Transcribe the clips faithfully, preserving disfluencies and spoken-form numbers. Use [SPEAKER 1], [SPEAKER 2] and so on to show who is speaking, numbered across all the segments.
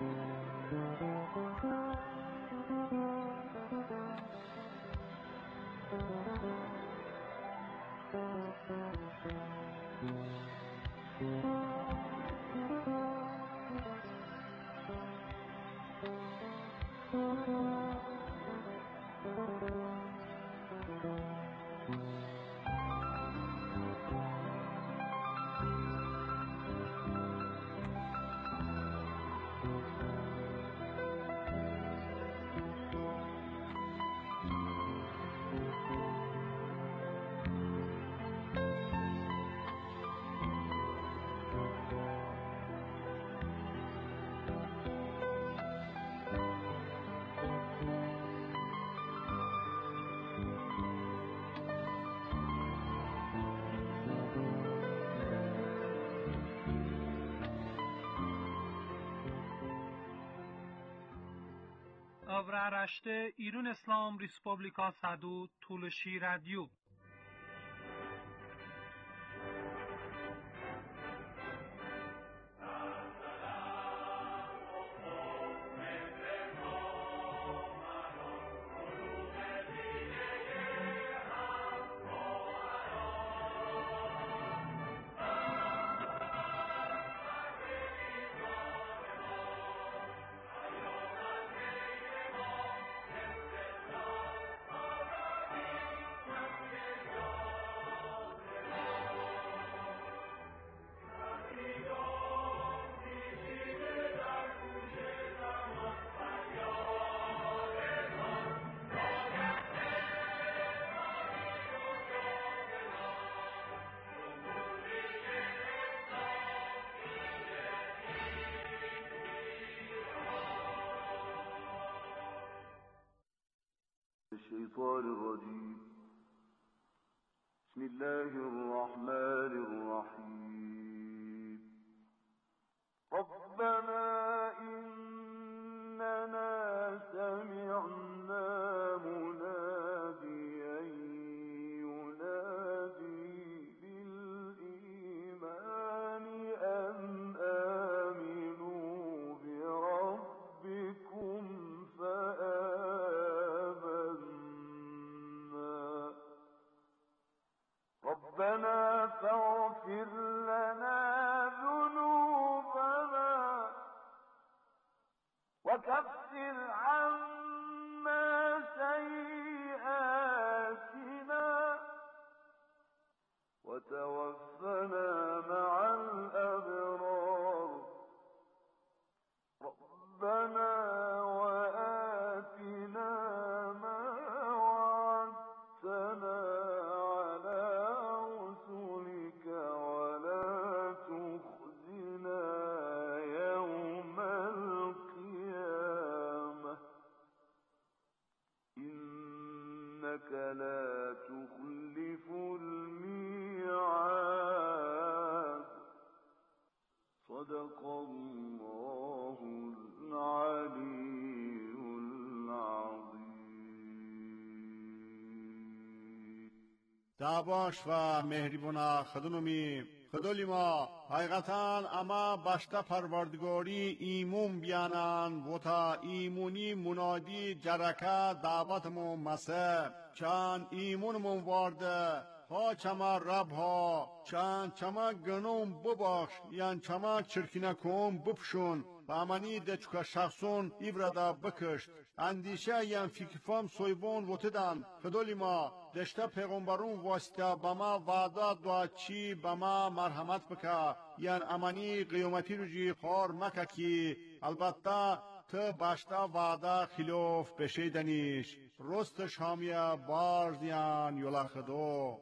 [SPEAKER 1] Avraaraște İran İslam Respublika Sadu Tulshi Radio.
[SPEAKER 2] الشيطان الرجيم بسم الله الرحمن الرحيم ربنا إننا سمعنا مناديا ينادي بالإيمان أن آمنوا بربكم فآمنا ربنا فاغفر لنا ذنوبنا وكفر عنا سيئاتنا وتوفنا مع الأبرار ربنا وآتنا ما وعدتنا على رسلك ولا تخزنا يوم القيامة إنك لا تخلف الميعاد صدق الله العلي العظيم.
[SPEAKER 3] دعواش و مهربونا خدونومی خدولی ما حقیقتاً اما باشتا پروردگاری ایمون بیانن و تا ایمونی منادی جرکه دعوتمون مسه چند ایمونمون وارده ها چما رب ها چند چما گنوم ببخش یان چما چرکینه کن بپشون و امانی دچکا شخصون ایورادا بکشت اندیشه یان فکرفام سویبون وطدن خدولی ما دشته پیغمبرون واسطه بما وعده دعا چی بما مرحمت بکا یان امانی قیامتی رو جی خور مکا کی البته تو باشتا وعده خلاف بشیدنیش رست شامیه بارز یان یولا خدو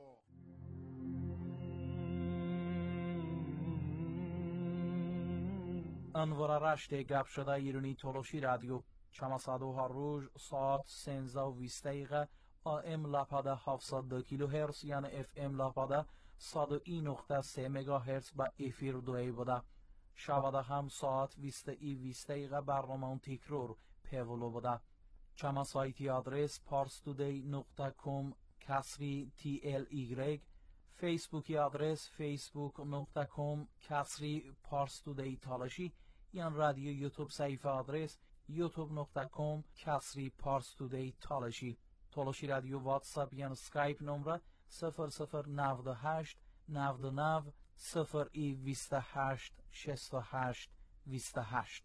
[SPEAKER 4] انوار رشته گپ شده ایرانی تولوشی رادیو چما صدو هر روز ساعت سنزده و بیست دقیقه آم لپاده هفتصد و دو کیلو هرتز یعنی اف ام لپاده صد و یک نقطه سه مگا هرتز با افیر دوی بوده شباده هم ساعت بیست ای بیست دقیقه برنامه تکرار پیولو بوده چما سایتی آدرس parstoday نقطه com کسری تی ال ایگرگ فیسبوکی آدرس facebook نقطه com کسری parstoday تالشی یان رادیو یوتیوب صحیفه آدرس یوتیوب نقطه کام کسری پارس تودی تالشی. تالشی رادیو واتساپ یان سکایپ نمره صفر صفر نود هشت نود نو صفر ای بیست و هشت شصت و هشت بیست و هشت.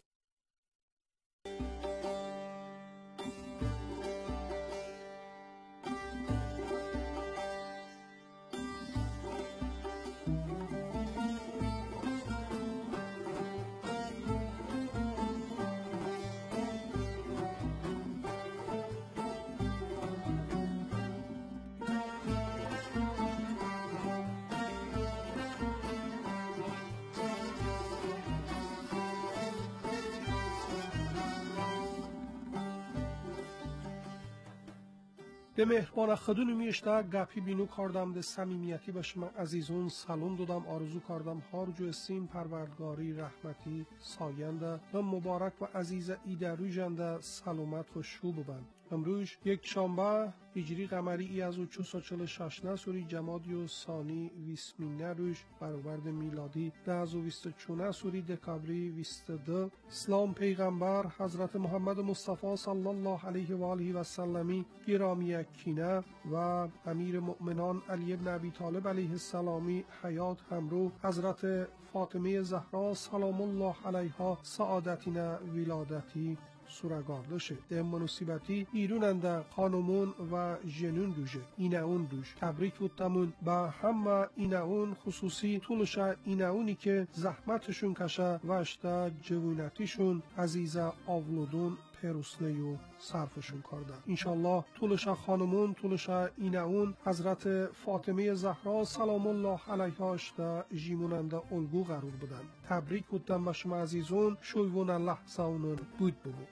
[SPEAKER 5] به مهربان خودون میشته گپی بینو کردم ده صمیمیتی به شما عزیزون سلام دادم آرزو کردم هر جو سین پروردگاری رحمتی ساینده و مبارک و عزیز ایده روژنده سلامت و شوب بند. امروز یک شنبه هجری قمری ای از و چهارصد و چهل و شش نسوری جمادی و ثانی ویسمینه روش برآورد میلادی ده از و بیست و چونه سوری دکابری بیست و دو. اسلام پیغمبر حضرت محمد مصطفی صلی الله علیه و آله و سلمی گرامی کینه و امیر مؤمنان علی بن ابی طالب علیه السلامی حیات همرو حضرت فاطمه زهرا سلام الله علیها سعادتین ولادتی سورگاردشه ده مناسبتی ایروننده خانمون و جنون دوشه اینه اون دوش تبریک بودتمون با همه اینه اون خصوصی طولشه اینه اونی که زحمتشون کشه و اشتا جوونتیشون عزیز آولودون پیروسنه و صرفشون کردن. انشالله طولش خانمون طولش اینه اون حضرت فاطمه زهرا سلام الله علیها اشتا جیموننده الگو قرار بودن. تبریک بودتم به شما عزیزون شویون لحظه اونون بود بود.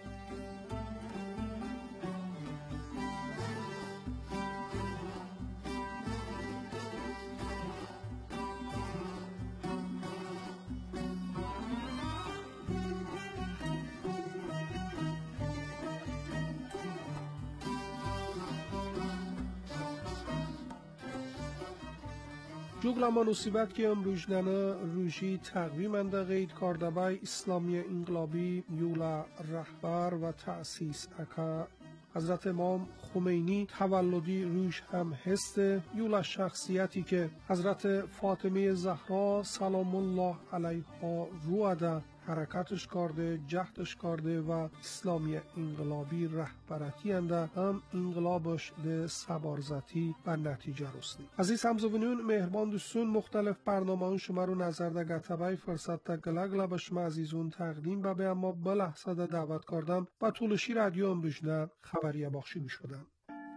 [SPEAKER 5] جوگل مناسبت که امروز ننه روشی تقویمنده غید کاردبای اسلامی انقلابی یولا رهبر و تأسیس اکا حضرت امام خمینی تولدی روش هم هست یولا شخصیتی که حضرت فاطمه زهرا سلام الله علیها روده حرکتش کرده جهدش کرده و اسلامی انقلابی رهبرتی انده هم انقلابش ده سبارزتی و نتیجه رسنی. عزیز همزوینون مهربان دوستون مختلف برنامه شما رو نظر ده گتبای فرصت ده گلگل به شما عزیزون تقدیم به به اما به لحظه ده دعوت کردم و طولشی رادیو امروزنه خبریه بخشی می شدن.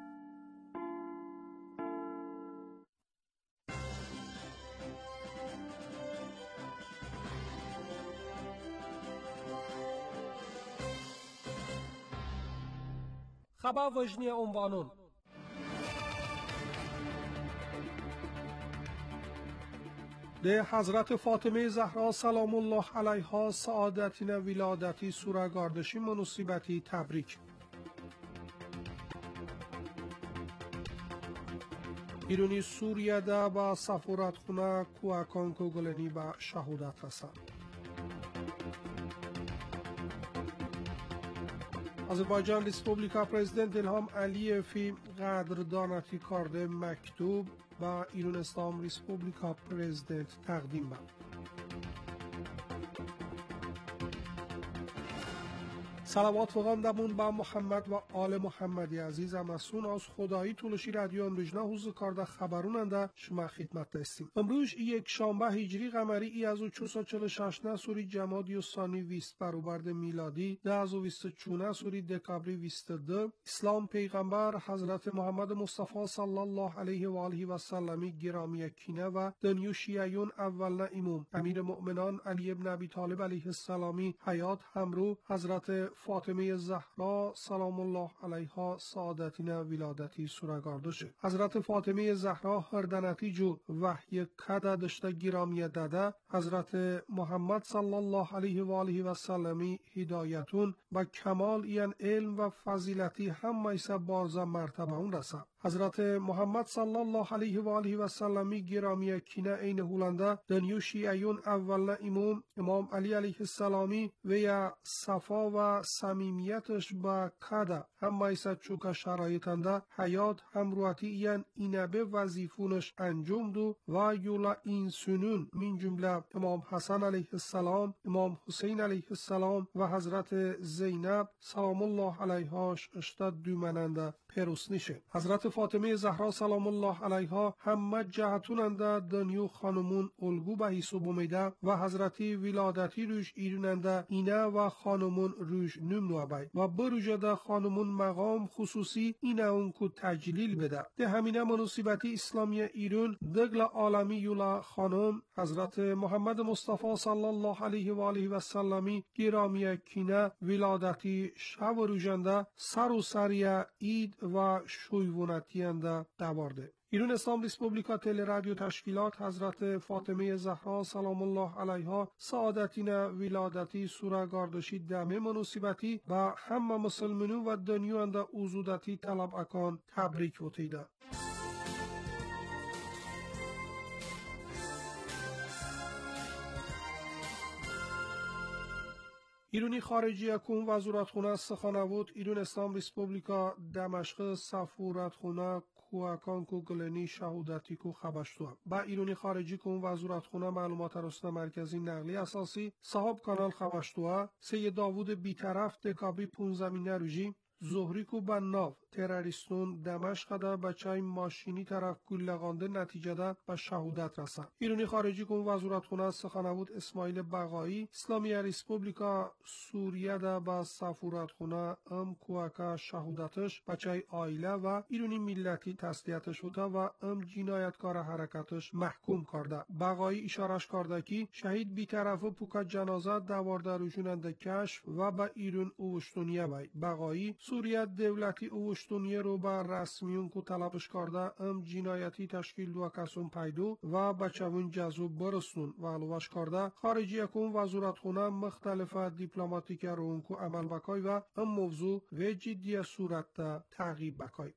[SPEAKER 5] خبر وجنی عنوانون ده حضرت فاطمه زهرا سلام الله علیها سعادتین ولادتی سورگاردشی مناسبتی تبریک. ایرانی سوریه ده با سفارتخانه کوهکان کوگلنی با شهادت رساند. آذربایجان ریسپوبلیکا پرزیدنت الهام علیفی قدردانتی کرده مکتوب با ایران اسلام ریسپوبلیکا پرزیدنت تقدیم بند. صلوات و غندمون با محمد و آل محمدی عزیز امسون از خدایی طولشی رادیو امروزنه حوض کارده خبروننده شما خدمت دستیم. امروز یک شنبه هجری قمری ای از و چهارصد و چهل و شش نسوری جمادی و ثانی بیست برابر میلادی ده از و بیست و چونه سوری دکابری بیست و دو. اسلام پیغمبر حضرت محمد مصطفی صلی الله علیه و آله و سلمی گرامی کینه و دنیو شیعیون اول امام امیر مؤمنان علی بن ابی طالب علیه السلامی حیات همرو حضرت فاطمه زهرا سلام الله علیها سعادتین ولادتی سورگاردشه. حضرت فاطمه زهرا هردنتی جو وحی کده دشته گرامی داده، حضرت محمد صلی الله علیه و آله و سلمی هدایتون با کمال این علم و فضیلتی هم میسه بارزا مرتبه اون رسه. حضرت محمد صلی الله علیه و آله و سلمی گرامی کینه این هولنده دنیو شیعیون اولنا امام امام علی علیه السلامی و یا صفا و صمیمیتش با کده هم میسه چوکا شرایطنده حیات همروحتی این اینبه وظیفونش انجام دو و یولا اینسونون من جمله امام حسن علیه السلام، امام حسین علیه السلام و حضرت زینب سلام الله علیهاش اشتاد دومننده پیروسنیشه. حضرت فاطمه زهرا سلام الله علیها همه جهتوننده دنیو خانمون الگو به حساب میده و حضرتی ولادتی روش ایروننده اینه و خانمون روش نمنوه بای و بروجه خانمون مقام خصوصی اینه اون که تجلیل بده. ده همینه مناسبتی اسلامی ایرون دگل عالمی یولا خانم حضرت محمد مصطفی صلی الله علیه و آله و سلمی گرامی کینه ولادتی شب روزنده سر و سریع اید و شویونتینده دوارده. ایران اسلام ریسپوبلیکا تل رادیو تشکیلات حضرت فاطمه زهرا سلام الله علیها سعادتین ولادتی سورگاردشی دمه مناسبتی و همه مسلمانون و دنیو انده اوزودتی طلب اکان تبریک بوتیده. ایرانی خارجی کن وزارتخانه سخنوود ایران اسلام ریسپوبلیکا دمشق سفارتخانه کوهکان کو گلنی شهودتی کو خبشتو با ایرانی خارجی کن وزارتخانه معلومات رسانه مرکزی نقلی اساسی صاحب کانال خبشتو سید داوود بیطرف دکابی پونزمینه روژی زهری کو بناو تروریستون دمشق ده بچای ماشینی طرف گلگانده نتیجه ده به شهادت رسند. ایرانی خارجی کن وزارتخانه سخنوود اسماعیل بقایی اسلامی ریسپوبلیکا سوریه ده با سفارتخانه ام کوکا شهادتش بچای عائله و ایرانی ملتی تسلیتش بوده و ام جنایتکار حرکتش محکوم کرده. بقایی اشارش کرده که شهید بیطرف پوکا جنازه دوارده روشوننده کشف و به ایران اوشتونیه بای. بقایی سوریه دولتی اوشتونیه رو به رسمیون کو طلبش کرده ام جنایتی تشکیل دو کسون پیدو و بچهون جذوب برسون و علوش کرده خارجی کن وزارتخانه مختلف دیپلماتیک رو اون کو عمل بکای و ام موضوع و جدی صورت تعقیب بکای.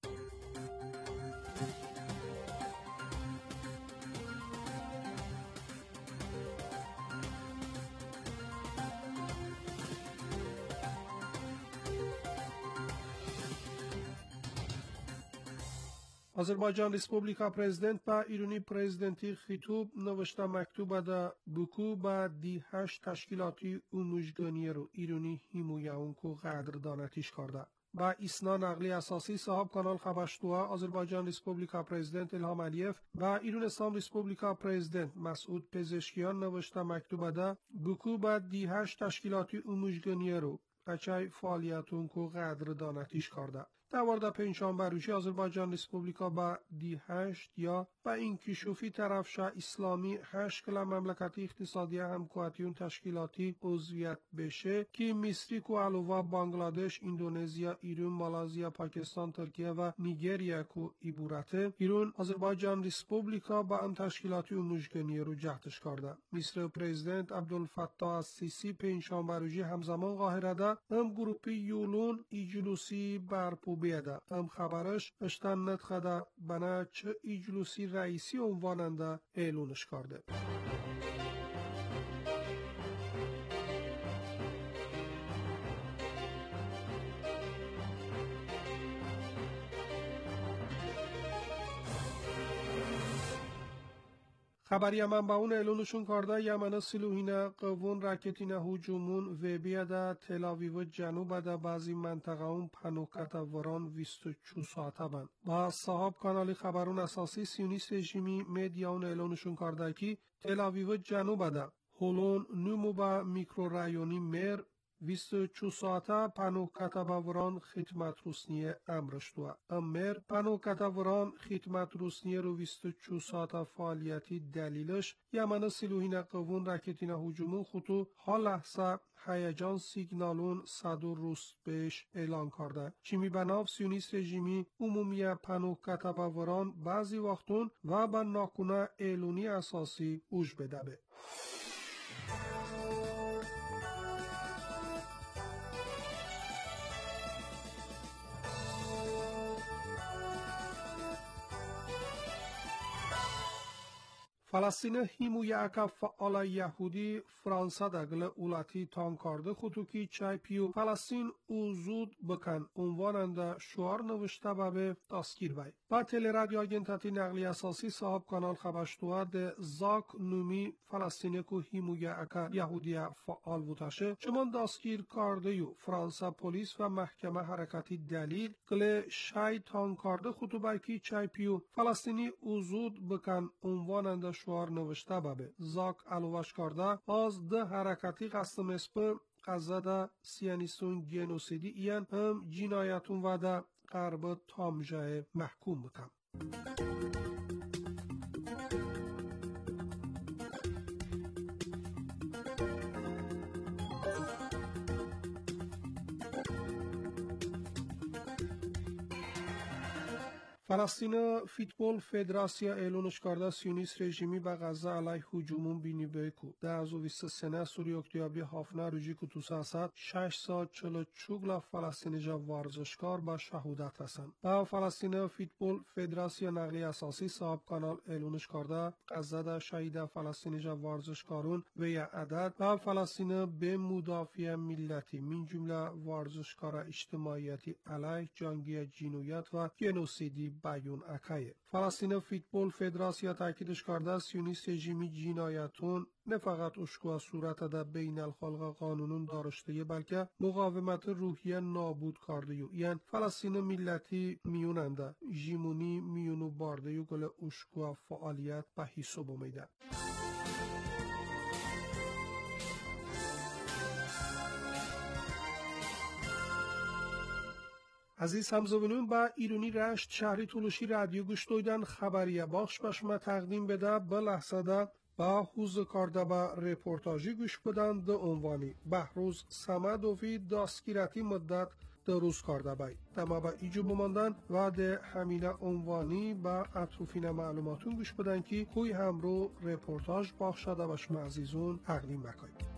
[SPEAKER 5] آذربایجان ریسپوبلیکا پرزیدنت با ایرانی پرزیدنتی خطوب نوشته مکتوب ده بکو با دی هشت تشکیلاتی اوموشگانی رو ایرانی هیمویا اونکو قدردانتیش کرده. با اسنا نقلی اساسی صاحب کانال خبشتوها آذربایجان ریسپوبلیکا پرزیدنت الهام علیف و ایران اسلام ریسپوبلیکا پرزیدنت مسعود پزشکیان نوشته مکتوب ده بکو با دی هشت تشکیلاتی اوموشگانی رو بچای فعالیتون کو قدردانتیش کرده. در مورد پنجشنبه روزی آذربایجان ریسپوبلیکا با دی هشت یا با این کشوفی طرفش اسلامی هشت کلا مملکتی اقتصادی همکارتیون تشکیلاتی عضویت بشه که مصری کو علاوه بانگلادش، اندونزیا، ایران، مالزیا، پاکستان، ترکیه و نیگریا کو عبارته. ایران آذربایجان ریسپوبلیکا با ام تشکیلاتی اوموشگانی رو جهتش کرده. مصر پرزیدنت عبدالفتاح السیسی پنجشنبه روزی همزمان قاهره ده ام گروپی یولون ایجلوسی برپو بیده. ام خبرش اشتن ندخده بنا چه ایجلوسی رئیسی عنواننده اعلونش کرده. خبر یمن با اون اعلانشون کرده یمن سلوهینه قوون راکتینه هجومون و بیاده تلاویو جنوب ده بعضی منطقه اون پنوکت وران بیست و چهار ساعته بند. با صاحب کانالی خبرون اساسی سیونیست رژیمی مدیا اون اعلانشون کرده که تلاویو جنوب ده هولون نمو با میکرو رایونی مر بیست و چهار ساعته پناه کتبوران خدمت رسنی امرشتوه. امر پناه کتبوران خدمت رسنی رو بیست و چهار ساعته فعالیتی دلیلش یمن سلوحین قوون رکتین هجومون خطو حال لحظه هیجان سیگنالون صدور روز بهش اعلان کرده. چیمی بناف سیونیست رژیمی عمومی پناه کتبوران بعضی وقتون و به ناکونه اعلونی اساسی اوش بدبه. فلسطین هیموی اکا فعال یهودی فرانسه دگل اولتی تانکارده خطوکی چای پیو فلسطین او زود بکن عنواننده شعار نوشته به دستگیر بای. با تل رادیو آگنتاتی نقلی اساسی صاحب کانال خبشتوه ده زاک نومی فلسطینی که هیموی اکا یهودی فعال بودشه چمان دستگیر کرده یو فرانسه پلیس و محکمه حرکتی دلیل گل شای تانکارده خطوبای کی چای پیو فلسطینی او زود بکن عنواننده شعار نوشته بابه زاک علوش کرده از ده حرکتی قسم اسپر قضا سیانیستون گنوسیدی ایان هم جنایتون و ده قرب تامجه محکوم بکن. فلسطین فوتبال فدراسیا اعلانش کرده سیونیست رژیمی به غزه علیه هجومون بینی بیکو ده از و بیست سنه سوری اکتیابی هافنه روژی که تو ساسد شش ساعت چلو چوگل فلسطینی جا ورزشکار به شهودت رسند. با فلسطین فوتبال فدراسیا نقلی اساسی صاحب کانال اعلانش کرده غزه ده شهید فلسطینی جا ورزشکارون و یا عدد و فلسطین به مدافع ملتی من جمله ورزشکار اجتماعیتی علیه جنگی جنایت و گنوسیدی بیان اکایه. فلسطین فوتبال فدراسیا تاکیدش کرده سیونیست رژیمی جنایتون نه فقط اشکوا صورت در بین الخلق قانونون دارشته بلکه مقاومت روحیه نابود کرده یو یعنی فلسطین ملتی میوننده ژیمونی میونو بارده یو گل اشکوا فعالیت به حساب اومیده. عزیز همزبانون با ایرانی رشت شهری تولوشی رادیو گوش دویدن خبریه باخش بشما تقدیم بده به لحظه ده با حوز کارده با رپورتاجی گوش بدن ده عنوانی بهروز سمدوی دستگیرتی مدت ده روز کارده بای تما با ایجو بماندن و ده همینه عنوانی با اطروفین معلوماتون گوش بدن که کوی همرو رپورتاج باخش شده بشما عزیزون تقدیم بکنید.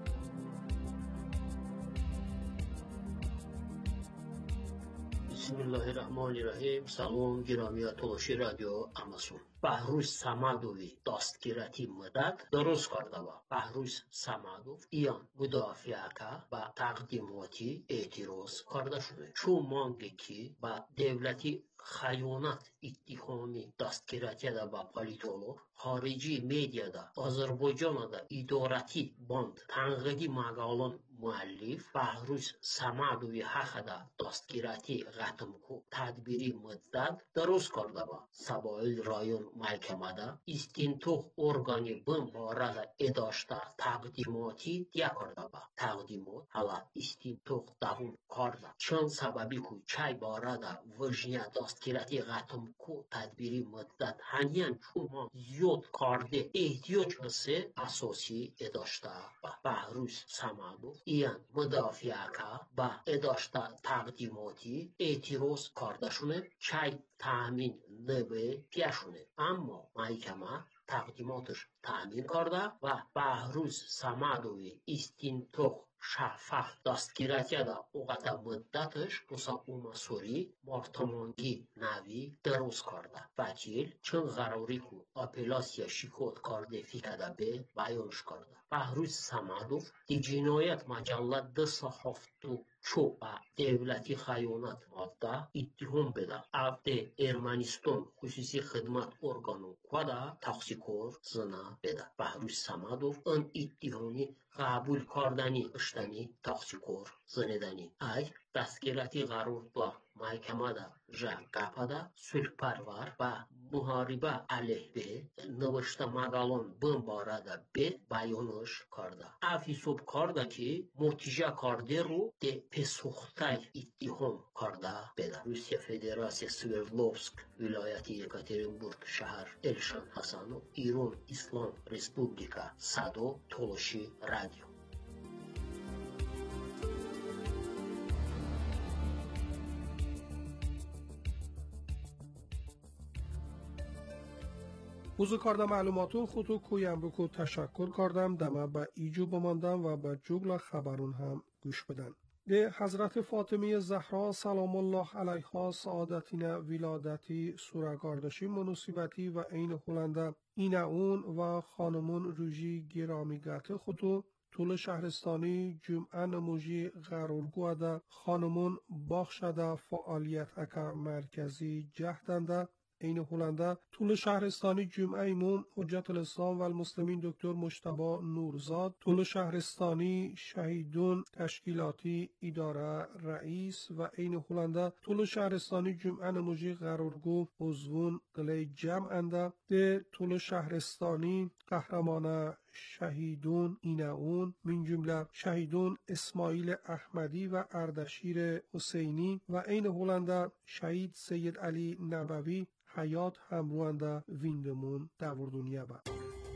[SPEAKER 6] بسم الله الرحمن الرحیم. سلام گرامی تولوشی رادیو اماسون. بهروز سمدوی دستگیرتی مدت درست کرده و بهروز سمدوف ایان مدافع که با تقدیماتی اعتراض کرده شده چون مانگی که با دولتی خیانت اتهامی دستگیرتی دا با پالیتولوگ خارجی میدیا دا آذربایجان دا ادارتی باند تنقیدی مقالان مؤلف بهروز سمدوی حق دا دستگیرتی ختم کو تدبیری مدت درست کرده با سبایل رایون محکمه دا استینتوق ارگانی بم بارد اداشته تقدیماتی دیا کرده با تقدیمات حالا استینتوق داون کرده چون سببی کو چای بارد ورژنیا دستگیرتی ختم کو تدبیری مدت هنیان چون زیاد کرده احتیاج هسته اساسی اداشته با بهروز سمدوف ایان مدافع که با اداشته تقدیماتی اعتراض کرده شونه چای تامین نبه پیشونه اما محکمه تقدیماتش تامین کرده و بهروز سمدوی استینتوق شفاف دستگیرتی دا اوقات مدتش بسا اوماسوری مارتمانگی نوی درست کرده وکیل چون قراری کو اپلاسیا شکوت کرده فیکده به بیانش کرده بهروز سمدوف دی جنایت مجلت ده صحافتو چو با دولتی خیانت ماده اتهام بده افده ارمنستان خصوصی خدمت ارگانو کده تقصیکور زنه بده بهروز سمدوف ان اتهامی قبول کردنی اشتنی تقصیکور زندنی ای دستگیرتی قرار با محکمه جا قپده سلپرور و محاربه علیه نوشته مقالون بم بارده به بیانش کرده. افیسوب کرده که متیجه کرده رو ده پسوختای اتهام کرده بده. روسیه فدراسیون سوردلوفسک ولایتی یکاترینبورگ شهر الشان حسن و ایران اسلام республика صدا تولوشی رادیو.
[SPEAKER 5] بوزو کردم معلوماتون خودو کویم بکو تشکر کردم دمه با ایجو بماندم و با جوگل خبرون هم گوش بدن. ده حضرت فاطمه زهرا سلام الله علیها سعادتین ولادتی سورگاردشی منوسیبتی و این هلنده این اون و خانمون روژی گرامیگت خودو طول شهرستانی جمعه نموژی قرارگوه ده خانمون باخشده فعالیت اکا مرکزی جهدنده این هلنده طول شهرستانی جمعه امام حجت الاسلام و المسلمین دکتر مجتبی نورزاد طول شهرستانی شهیدون تشکیلاتی اداره رئیس و این هلنده طول شهرستانی جمعه نموژی قرارگو عضوون قلی جمع انده ده طول شهرستانی قهرمان شهیدون ایناون من جمله شهیدون اسماعیل احمدی و اردشیر حسینی و این هلنده شهید سید علی نبوی حیات همروانده ویندمون دور دنیا با.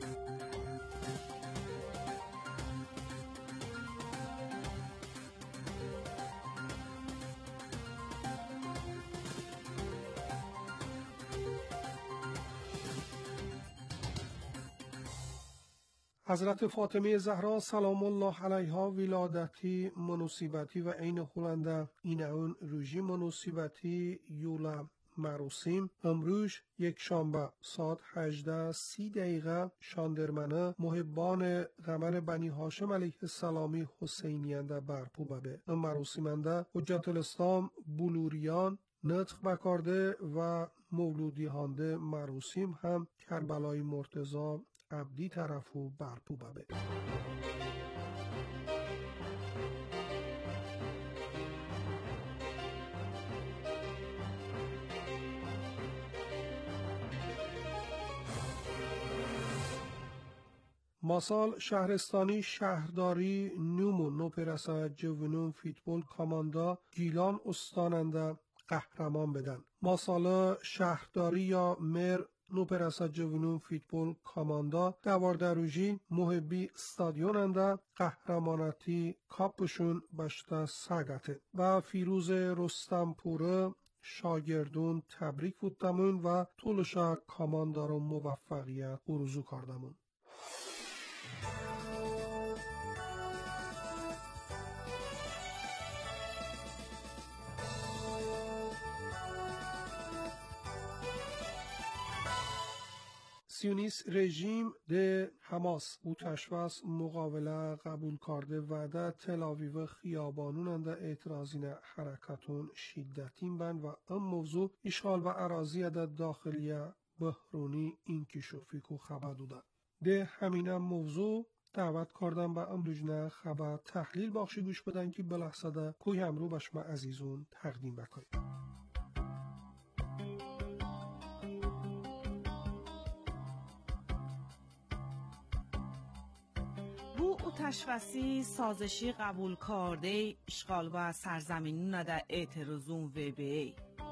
[SPEAKER 5] حضرت فاطمه زهرا سلام الله علیها ولادتی منوسیبتی و این هلنده این اون روژی منوسیبتی یولا مراسم امروز یک شنبه ساعت هجده سی دقیقه شاندرمنه محبان قمر بنی هاشم علیه السلامی حسینینده برپو ببه. این مراسمنده حجت الاسلام بلوریان نطق بکرده و مولودی هانده مراسم هم کربلای مرتضی عبدی طرفو برپو ببه. ماسال شهرستانی شهرداری نومو نوپرسا جوونون فیتبول کاماندا گیلان استاننده قهرمان بدن. ماسال شهرداری یا مر نوپرسا جوونون فیتبول کاماندا دواردروژی محبی استادیوننده قهرمانتی کاپشون بشته ساگته و فیروز رستمپوره شاگردون تبریک بودمون و طولشا کاماندارو موفقیت ارزو کردمون. سیونیست رژیم ده حماس او تشویس مقابله قبول کرده و ده تلاویو خیابانوننده اعتراضین حرکتون شدتین بند و ام موضوع اشغال و اراضی ده داخلیه بحرونی اینکشافی کو خبر دوده. ده همینم موضوع دعوت کردم با امروزنه خبر تحلیل باخشی گوش بدن که بلحظه ده کوی همرو بشما عزیزون تقدیم بکنیم.
[SPEAKER 7] بو او تشویسی سازشی قبول کرده اشغال و سرزمینی نده اعتراضون و بی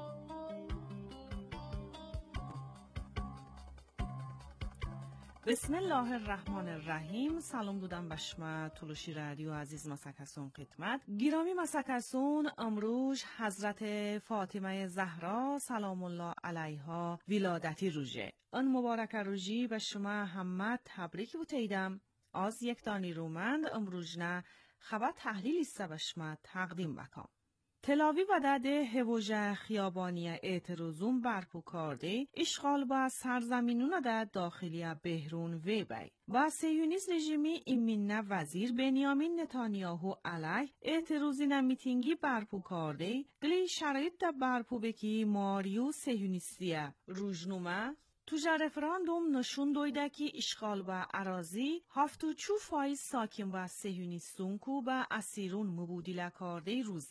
[SPEAKER 7] بسم الله الرحمن الرحیم. سلام دودم بشما تولوشی رادیو عزیز مسکسون خدمت گرامی مسکسون. امروز حضرت فاطمه زهرا سلام الله علیها ولادتی روژه ان مبارک روژی به شما همه تبریک بوتیدم. از یک دانی رومند امروز نه خبر تحلیلی است به شما تقدیم بکنم. تلاوی و داده هوژه خیابانی اعتراضون برپو کرده اشغال با سرزمینون در داخلی بحرون و بی و سیونیست رژیمی ایمین وزیر بنیامین نتانیاهو علیه اعتراضین میتینگی برپو کرده گلی شرایط در برپو بکی ماریو سیونیستیه روزنامه تو رفراندوم نشون دویده که اشغال و اراضی هفتو چو فایز ساکن و سیونیستون کو به اسیرون مبودله کرده روزین.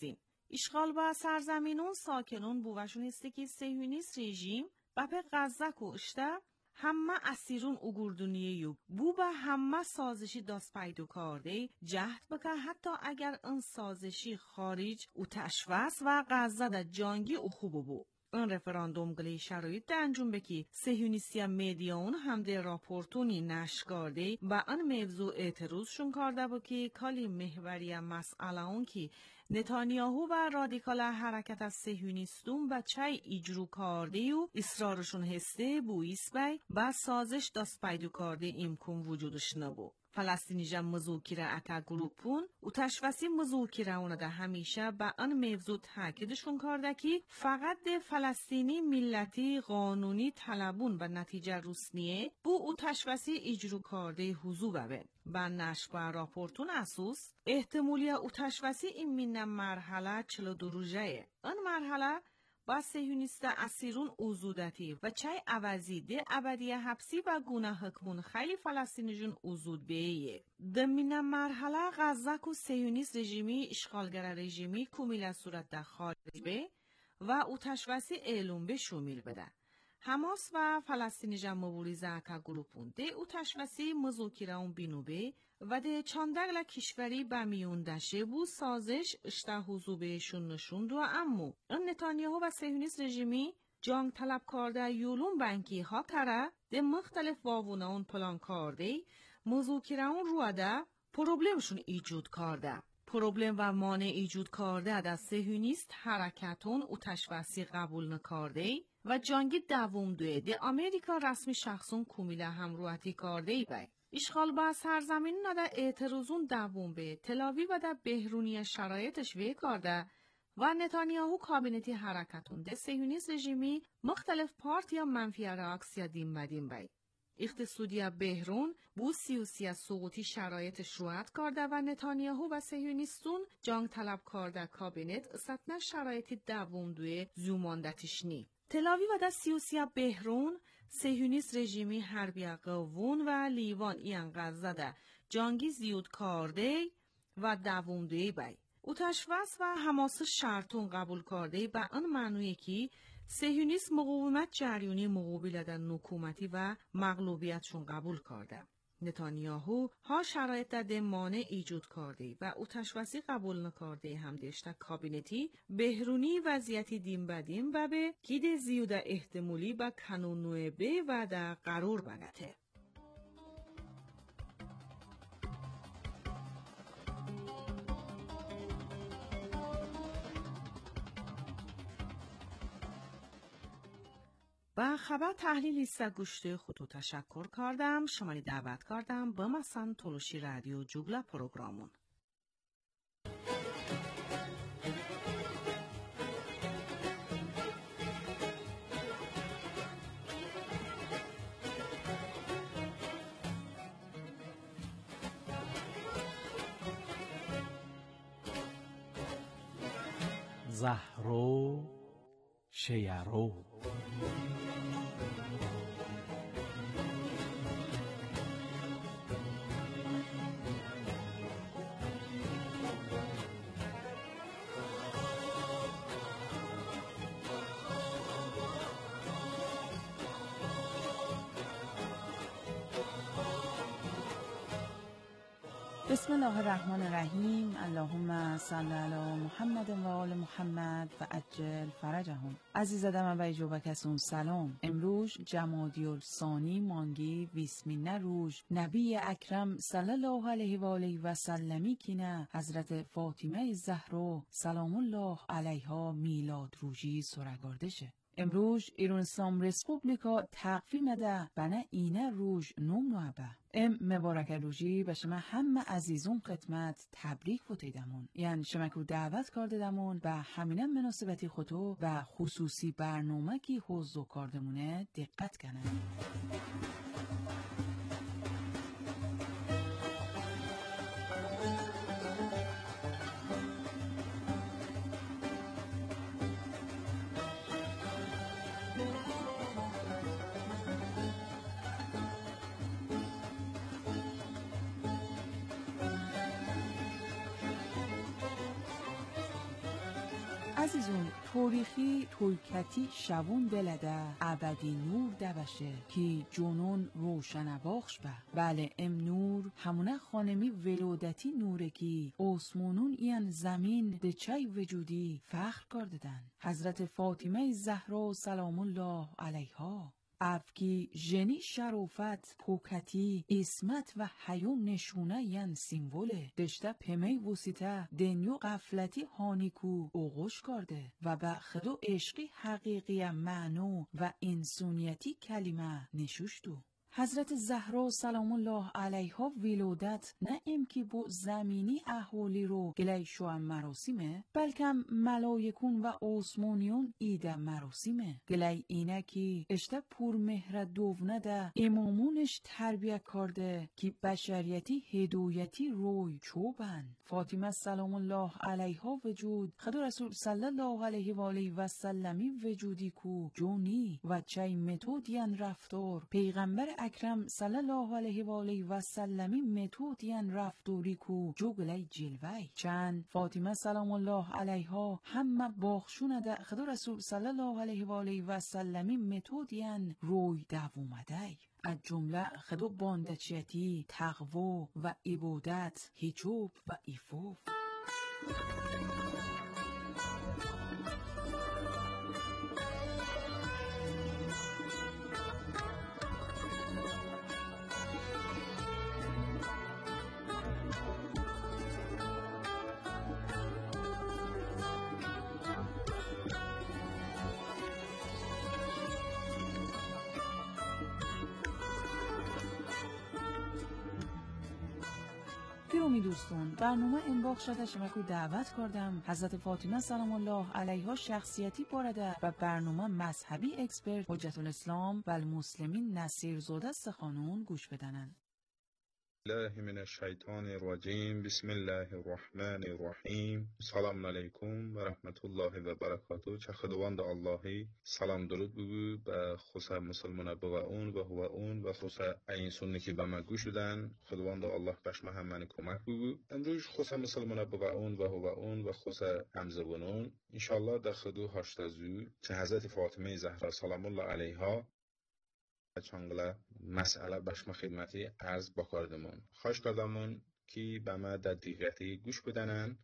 [SPEAKER 7] اشغال با سرزمینون ساکنون بوشون هستی که سهیونیست رژیم بپه غزه کشته همه اسیرون اگردونیه یو بو به همه سازشی دست پیدا کرده جهد بکه حتی اگر این سازشی خارج او تشویس و غزه در جانگی او خوب بو. این رفراندوم گلی شرایط در انجام بکی سهیونیستی میدیاون هم ده راپورتونی نشکارده و این موضوع اعتراضشون کرده با که کالی محوری مسئله اون که نتانیاهو و رادیکال حرکت از سهیونیستون و چای اجرو کرده و اصرارشون هسته بویس بای و سازش دست پیدا کرده امکان وجودش نبو. فلسطینی جم مذاکره اکا گروپون و تشویسی مذاکره اون ده همیشه به آن موضوع تاکیدشون کرده که فقط ده فلسطینی ملتی قانونی طلبون و نتیجه روسنیه بو او تشویسی اجرو کرده حضور ببین. با نشر و راپورتون اساس احتمالی او تشویسی این من مرحله چلو دو روزه. آن مرحله با سهیونیست اسیرون اوزودتی و چای عوضی ده ابدی حبسی و گونه حکمون خیلی فلسطینیجون اوزود بیه. دمین مرحله غزه کو سهیونیست رژیمی اشغالگر رژیمی کمیل صورت در خارج به و او تشویسی اعلام به شمیل بده. حماس و فلسطینی جمع مبارزه اکا گروپون ده او تشویسی مذاکره اون بینوبه و ده چاندگل کشوری با میون دشه بو سازش اشته حضور بهشون نشوند و امو این نتانیاهو و سهیونیست رژیمی جنگ طلب کرده یولون بانکی ها کره ده مختلف واوونه اون پلان کرده مذاکره اون رو ده پروبلمشون ایجود کرده. پروبلم و مانع ایجود کرده در سهیونیست حرکتون او تشویسی قبول نکرده و جنگی دوم دوه ده امریکا رسمی شخصون کمیله همروحتی کرده ای بای. اشغال با سرزمین نده اعتراضون دوم به تلاوی و ده بهرونی شرایطش وی کرده و نتانیاهو کابینتی حرکتون ده سهیونیست رژیمی مختلف پارتی یا منفی راکسیا دیم بدیم بای. اقتصادی بهرون بو سیاسی سقوطی شرایطش روحت کرده و نتانیاهو و سهیونیستون جنگ طلب کرده کابینت ستنه شرایطی دوم دوی زوماندتش نی. تلاوی و ده سیاسی بهرون سهیونیست رژیمی حربی قوون و لیوان این غزه ده جنگی زیود کرده و دوم دوی بای. او تشویس و حماس شرطون قبول کرده به آن معنیه که سهیونیست مقاومت جریانی مقابل در حکومتی و مغلوبیتشون قبول کرده. نتانیاهو ها شرایط در مانع ایجاد کرده و او تشویسی قبول نکرده هم داشته کابینتی بهرونی وضعیتی دیم بدیم و به گید زیود احتمالی با کنونوه به و در قرار بگته. با خبر تحلیل ایسته گوشته خودو تشکر کردم. شمالی دعوت کردم با مثلا تلوشی رادیو جوگلا پروگرامون.
[SPEAKER 4] زهرو شیرو
[SPEAKER 8] بسم الله الرحمن الرحیم. اللهم صل علی محمد و آل محمد و عجل فرجهم. عزیزادم و ایجوبه کسون سلام. امروز جمادی الثانی مانگی بیسمینه روز نبی اکرم صلی الله علیه و آله و سلمی کینه حضرت فاطمه زهرا سلام الله علیها میلاد روزی سرگاردشه. امروز ایران اسلام رسپوبلیکا تقویم ده بنا اینه روز نوم نوبه ام مبارک روزی به شما همه عزیزون خدمت تبریک بوتیدمون، یعنی شما که دعوت کرده دمون به همینه مناسبتی خودو و خصوصی برنامه که حوضو کردمونه دقت کنه. عزیزون توریخی تولکتی شوون دلده ابدی نور دبشه کی جنون روشن باخش به بله ام نور همونه خانمی ولودتی نوره کی osmonun این زمین دچای وجودی فخر کردن حضرت فاطمه زهرا سلام الله علیها افکی جنی شرافت پوکتی اسمت و حیو نشونه ین سیمبوله دشته پمی وسیته دنیو غفلتی هانیکو اوغوش کرده و به خدو عشقی حقیقی معنو و انسانیتی کلمه نشوشتو حضرت زهرا سلام الله علیها ولادت نه امکی بو زمینی اهوالی رو گلی شو مراسمه بلکم ملائکون و آسمانیون ایده مراسمه گلی اینه کی اشته پور مهر دوونه ده امامونش تربیه کرده کی بشریتی هدایتی روی چوبن فاطمه سلام الله علیها وجود خدا رسول صلی الله علیه و آله و سلمی وجودی کو جونی و چای متودین رفتار پیغمبر اکرم صلی الله علیه و آله و سلمی متودین رفتاری کو جوگلی جلوی چند فاطمه سلام الله علیها همه باخشونه ده خدا رسول صلی الله علیه و آله و سلمی متودین روی دوومده از جمله خدا باندچیتی تقوا و عبادت حجاب و عفاف گرامی دوستان برنامه این باغ شده شمکو دعوت کردم حضرت فاطمه سلام الله علیها شخصیتی بارده و برنامه مذهبی اکسپرت حجت الاسلام و المسلمین نصیر زاده سخانون گوش بدنن.
[SPEAKER 9] الله من الشیطان الرجیم بسم الله الرحمن الرحیم سلام علیکم و رحمت الله و برکاته چه خداوند اللهی سلام درود بگو به خصوص مسلمان بگو اون و هو اون و خصوص این سنی که به ما گوش بدن خداوند الله بشمه همانی کمک بگو امروز خصوص مسلمان بگو اون و هو اون و خصوص همزه ونون انشالله در خدو هشتازو چه حضرت فاطمه زهرا سلام الله علیها چانگله مسئله بشم خدمتی عرض بکردمون خواهش کردمون که به ما در دیگرتی گوش بدنن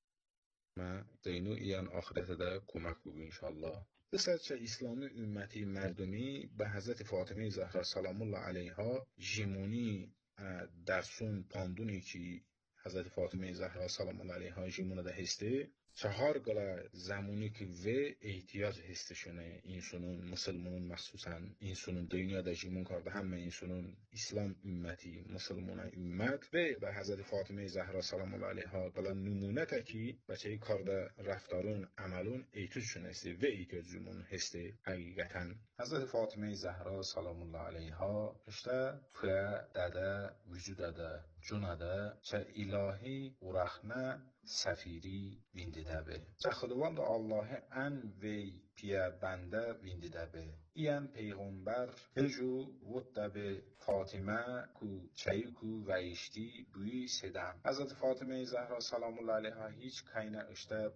[SPEAKER 9] ما دینو ایان آخرت در کمک بگو انشالله دستت چه اسلامی امتی مردمی به حضرت فاطمه زهرا سلام الله علیها جیمونی درسون پاندونی که حضرت فاطمه زهرا سلام الله علیها جیمونه ده هسته چهار گله زمانی که و احتیاج هستشونه اینسونون مسلمون مخصوصا اینسونون دنیا دا جیمون کرده همه اینسونون اسلام امتی مسلمون امت و به حضرت فاطمه زهرا سلام الله علیها گله نمونه تا که بچه کرده رفتارون عملون احتیاجشون هسته و احتیاجمون هسته حقیقتا حضرت فاطمه زهرا سلام الله علیها اشته پره داده وجود داده جون ده چه الهی ورخنه سفیری وینده به چه خداوند الله ان وی پیر بنده وینده به این پیغمبر هجو ود به فاطمه کو چای کو ویشتی بوی سدم حضرت فاطمه زهرا سلام الله علیها هیچ کینه اشته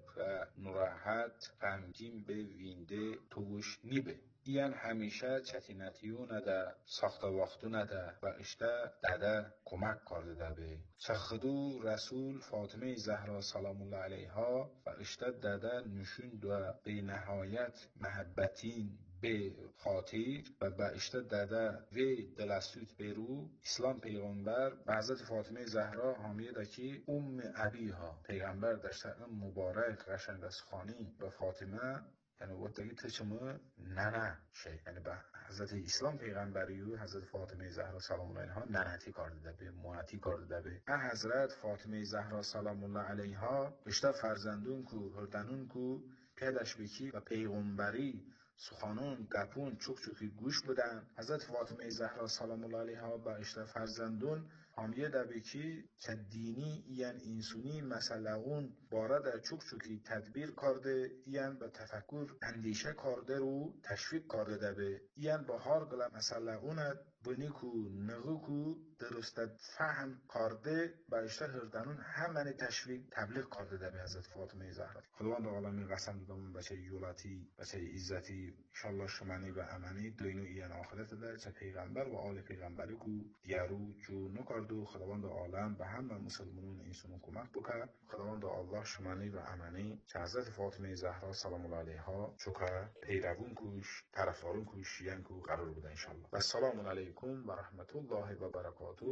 [SPEAKER 9] نراحت غمگین به وینده توش نیبه این همیشه چتینتیون ده ساخت وقتون ده و اشته داده کمک کرده به چه خدو رسول فاطمه زهرا سلام الله علیها و اشته داده نشون دو به نهایت محبتین به خاطر و به اشته داده و دلسوت برو اسلام پیغمبر به حضرت فاطمه زهرا حامیه ده که ام ابیها پیغمبر داشته ام مبارک قشنگ از خانی به فاطمه یعنی وقتی که تشمه نه نه شی یعنی به حضرت اسلام پیغمبری و حضرت فاطمه زهرا سلام الله علیها ننتی کرده به معتی کرده به حضرت فاطمه زهرا سلام الله علیها اشته فرزندون کو هردنون کو پیدش بکی و پیغمبری سخانون گپون چوک چوکی گوش بودن حضرت فاطمه زهرا سلام الله علیها با اشته فرزندون حامیه در بکی چه دینی این انسونی مسئلهون باره در چوک چوکی تدبیر کرده این به تفکر اندیشه کرده رو تشویق کرده در به این با هر گله مسئلهون بنیکو نغوکو درستت فهم کارده بایشته هردنون همه تشویق تبلیغ کرده در به حضرت فاطمه زهرا. خداوند عالمین قسم دادم بچه یولتی بچه عزتی انشالله شمانی و امنی دینو ایان آخرت در چه پیغمبر و آل پیغمبری کو دیارو جو نکردو. خداوند عالم به همه مسلمانان اینسونو کمک بکرد. خداوند الله شمانی و امنی چه حضرت فاطمه زهرا سلام الله علیها چوکا پیروون کوش طرفدارون کوش شیعن کو قرار بوده انشالله. و سلام علیکم و رحمت الله و برکاته.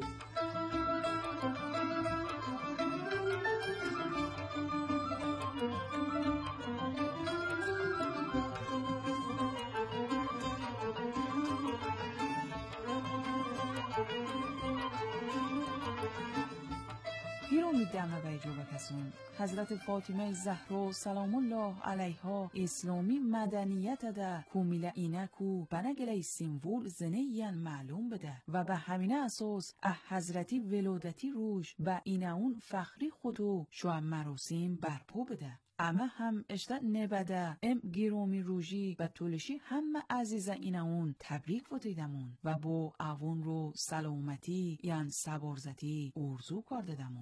[SPEAKER 8] دم بیجو بکسون حضرت فاطمه زهرا سلام الله علیها اسلامی مدنیت ده کومیل اینکو بنگلی سیمبول زنیین معلوم بده و به همین اساس حضرتی ولادتی روش و ایناون فخری خودو شو مراسم برپا بده. اما هم اشتا نبده ام گیرومی روژی و طولشی همه عزیز ایناون تبریک فتیدمون و با اوون رو سلامتی یعن سبارزتی ارزو کرددمون.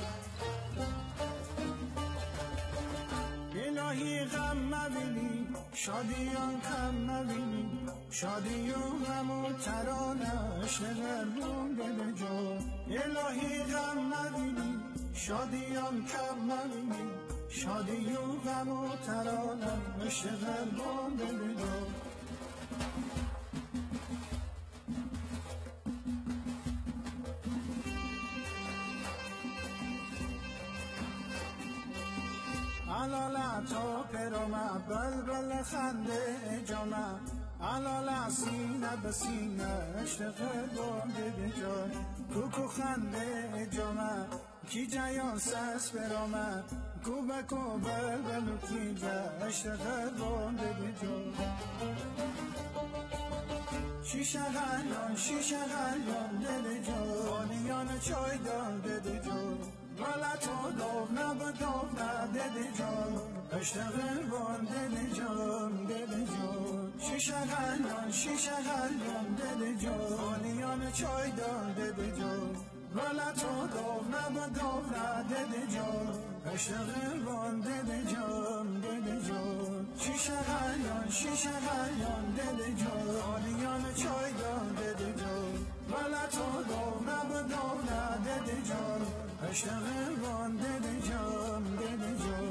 [SPEAKER 10] الهی غم مبینی شادیان کم مبینی شادی و غم و ترانش نگردون بده جا. الهی غم مبینی شادیان کم مبینی شادی و غم و ترانش نگردون بده جا. علالا تا پرما بلبل خنده جانا علالا سینه به سینه اشتغل بانده بجا. کوکو خنده جانا کی جایان سس پرما کوبکو بلبل کی جا اشتغل بانده بجا. شیشه غلیان شیشه غلیان دل جو آنیان چای دان دل جو غلطو داغ نبا داغ ندل جو اشتغل بان دل جو دل جو. شیشه غلیان شیشه غلیان دل جو آنیان چای دان دل جو غلطو داغ نبا داغ ندل جو اشتغل بان دل جو دل جو. شیشه غلیان شیشه غلیان دل جو آنیان چای دان دل جو غلطو داغ نبا داغ ندل جو اشتغل بان دل جو دل جو.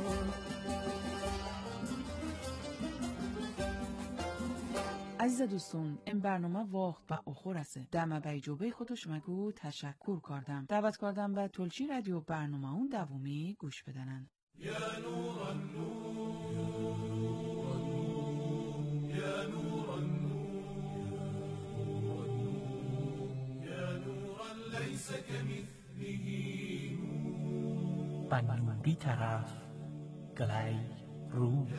[SPEAKER 8] عزیز دوستون این برنامه وقت و اخور است. دم بیجوبه خودش مگو تشکر کردم. دعوت کردم به تلچی رادیو برنامه اون دومی گوش بدنن.
[SPEAKER 10] یا نور النور یا نور النور یا نورا لیس کمثله نور.
[SPEAKER 4] بنوری طرف گلی رو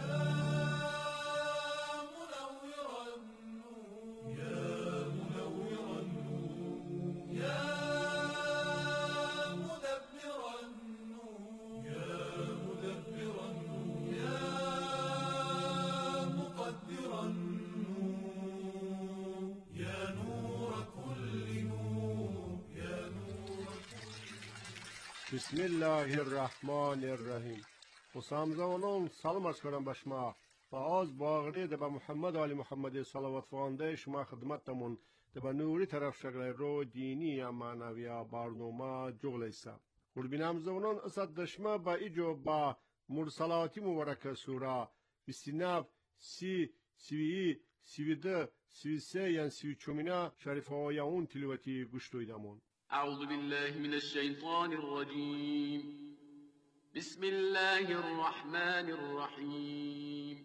[SPEAKER 3] بسم الله الرحمن الرحیم. حسام زمانم سلام از کردم به شما و از باغری ده به محمد آل محمد صلوات فانده شما خدمتمون ده به نوری طرف شکل رو دینی یا معنوی برنامه جغل ایسا. قربینم زمانم اسد دشما با ایجو با مرسلاتی مبارک سوره بیست و نه سی سیوی سیوی ده سیوی سه یعنی سیوی چومینا شریف های اون تلوتی گوشتویدمون.
[SPEAKER 11] أعوذ بالله من الشيطان الرجيم بسم الله الرحمن الرحيم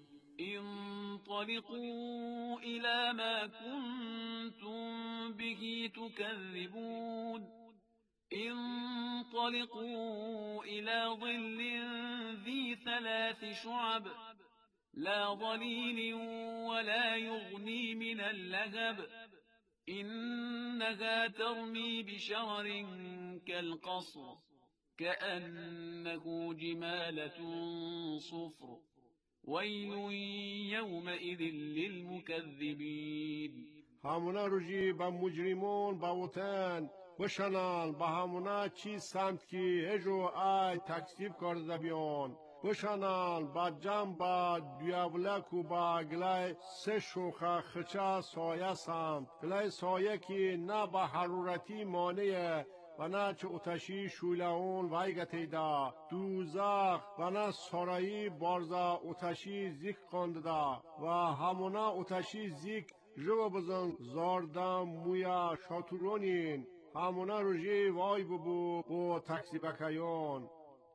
[SPEAKER 11] انطلقوا إلى ما كنتم به تكذبون انطلقوا إلى ظل ذي ثلاث شعب لا ظليل ولا يغني من اللهب إنها ترمي بشرر كالقصر كأنه جمالة صفر ويل يومئذ للمكذبين.
[SPEAKER 3] همونا روژی با مجرمون با وطن بشنن با همونا چی سمت کی هجو آی تکسیب کرده بیان بشنن با جمع با دیابلک و با گلای سه شوخه خچه سایه سمت گلای سایه کی نه با حرورتی مانعه و نه چه اتشی شویلون وایگتی دا دوزخ و نه سرایی بارزا اتشی زیک قنده دا و همونا اتشی زیک جو بزن زاردم مویا شاتورونین همونا روژی وای ببو بو تکسی بکیون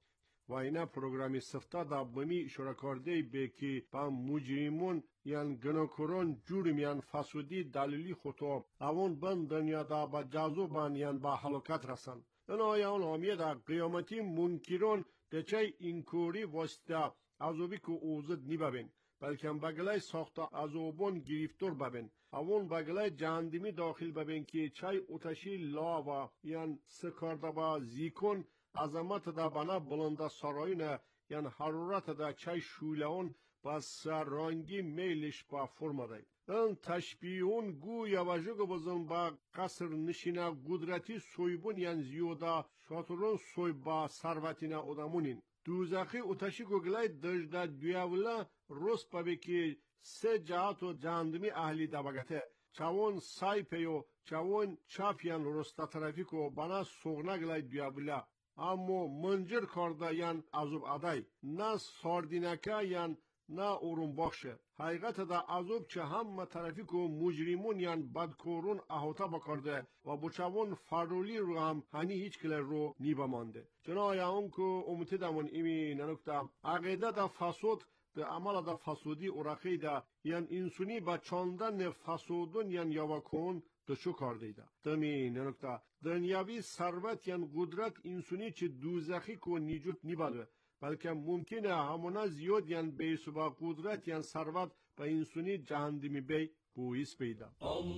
[SPEAKER 3] و اینا پروگرامی سفته دا بمی اشاره کرده به که با مجرمون یان گناهکاران جرم یان فسادی دلیلی خطاب اون بند دنیا دا با جذوبان یان با هلاکت رسن انا یان آمیه دا قیامتی منکران دچای اینکوری واسطه عذابی که اوزد نی ببین بلکه بگلای ساخته عذابون گرفتار ببین اون بگلای جهنمی داخل ببین که چای اتشی لاوا یان سکارده با زیکون عظمت دا بنا بلنده سرایونه یان حرارت دا چای شولهون با سرانگی میلش با فرما دای ان تشبیهون گو یواجه بزن با قصر نشینه قدرتی سویبون یان زیودا شاترون سوی با ثروتینه ادمونین دوزخی اتشی گلای دجده دیولا روز پبه که سه جهات و جهندمی اهلی دبگته چاون سای پیو چاون چاپیان رستا ترافیکو بنا سوغنا گلای دیولا اما منجر کرده یان عذاب ادای نه ساردینکه یان نه اورون باشه حقیقت دا عذاب چه هم طرفی که مجرمون یان بدکورون احاطه بکرده و بچوان فرولی رو هم هنی هیچ کل رو نیبه مانده چنانه اون که امتی دمون ایمی ننکته عقیده دا فساد دا عمل دا فسادی ارخی دا یان انسونی با چاندن فسادون یان یواکون دشو کرده دا دمی ننکته دنیاوی ثروت یان قدرت انسونی چه دوزخی که نیجوت نیباده بلکه ممکنه همونا زیاد یان بیس با قدرت یان ثروت با انسانی جهندمی بی بویس پیدا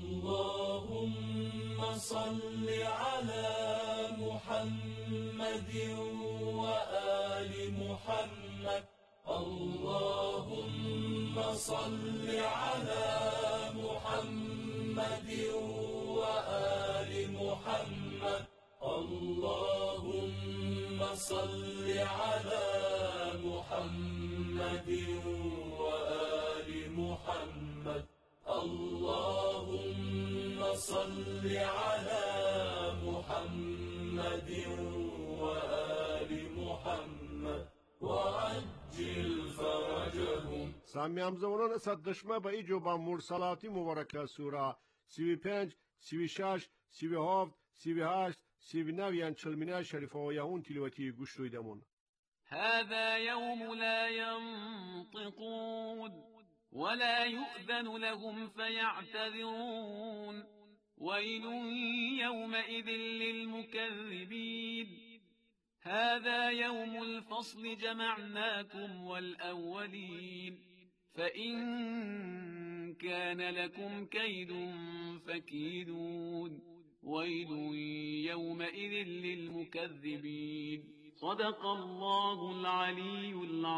[SPEAKER 10] اللهم صل على محمد و آل محمد اللهم صل على محمد و آل محمد اللهم صل على محمد وآل محمد اللهم صل على محمد وآل محمد وعجل فرجهم
[SPEAKER 3] سامی همزمانان صد دشمه با ایجو با مرسلاتی مبارکه سوره سی و پنج سی و شش سی و هفت سی و هشت سیب نویان چلمینه شریفه و یهون تلواتی گوش دویدمون
[SPEAKER 11] هذا يوم لا ينطقون ولا يؤذن لهم فيعتذرون ويل يومئذ للمكذبين هذا يوم الفصل جمعناكم والأولين فإن كان لكم كيد فكيدون ويل يومئذ للمكذبين صدق الله العلي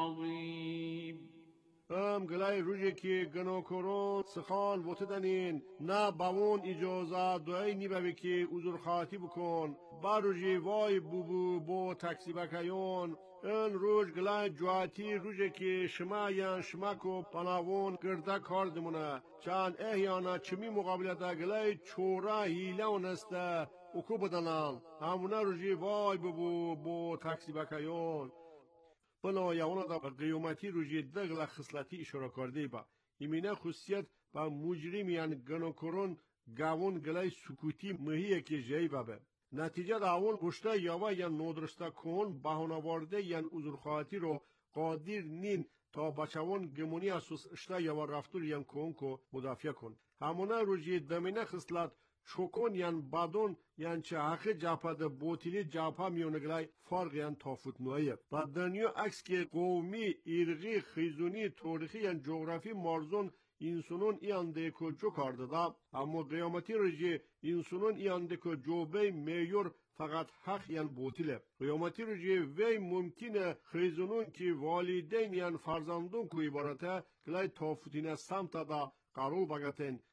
[SPEAKER 11] العظيم
[SPEAKER 3] ام گلای روژه که گناهکاران سخان وطدنین نه باون اجازه دعای نیبه که عذر خواهی بکن با روژه وای بو بو تکسی بکیون این روز گلای جواتی روژه که شما یان شما کو پناوون گرده کردمونه چند احیانا چمی مقابلت گلای چورا هیله و نسته اکو بدنان همونه روژه وای بو بو تکسی بکیون بنا یوانا دا قیومتی روژی دغل خصلتی اشاره کرده با ایمینه خصیت با مجرم یعنی گناهکاران گاون گلای سکوتی مهیه که جای بابه نتیجه دا اون گشته یاوا یا نودرسته کن بهانه‌آورده یا عذرخواهی رو قادر نین تا بچوان گمونی اساس اشته یاوا رفتور یا کن کو مدافع کن همونه روژی دمینه خصلت چوکون یان بادون یان چه حقی جاپاده بوتیلی جاپا میونگلای فرق یان تافوت نویه با دنیا عکس که قومی، ایرغی، خیزونی، تاریخی یان جغرافی مرزون انسانون ایانده که جو کرده دا اما قیامتی رجی انسانون ایانده که جوبه میور فقط حق یان بوتیله قیامتی رجی وی ممکنه خیزونون که والدین یان فرزندون که عبارته گلای تافوتینه سمت دا قرول بگتن